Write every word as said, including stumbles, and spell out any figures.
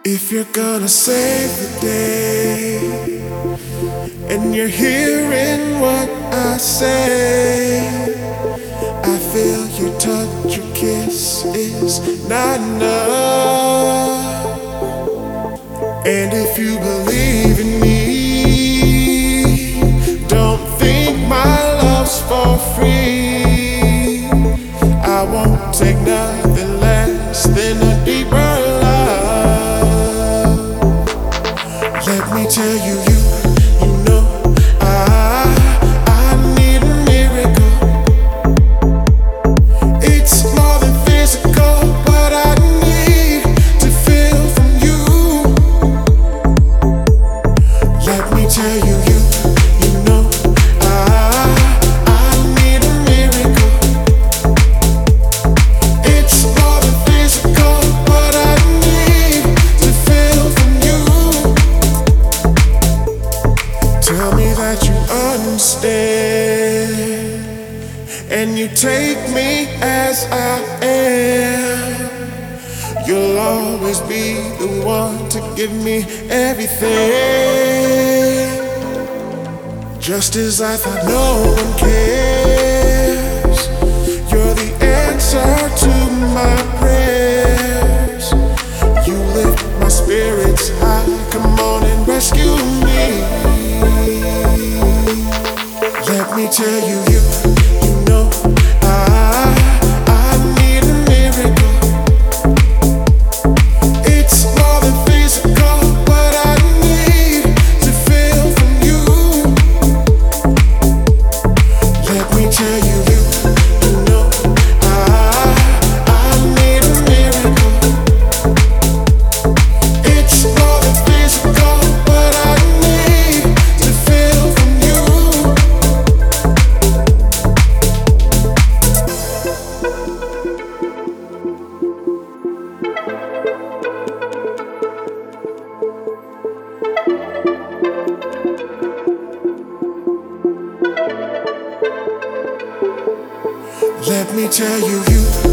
If you're gonna save the day and you're hearing what I say, I feel your touch, your kiss is not enough. And if you believe in me, don't think my love's for free. I won't take nothing less than a deeper love. Let me tell you, you, you know, I, I need a miracle. It's more than physical, what I need to feel from you. Let me tell you, you, you know, I, I need a miracle. It's more than physical, what I need to feel from you. Tell me that you understand, and you take me as I am. You'll always be the one to give me everything. Just as I thought no one cares, you're the answer to my prayers. You lift my spirits high, come on and rescue me. Let me tell you, you, you know, I, I need a miracle. It's more than physical, what I need to feel from you. Let me tell you, you, you know, I, I need a miracle. It's more than physical, what I need to feel from you. Let me tell you, you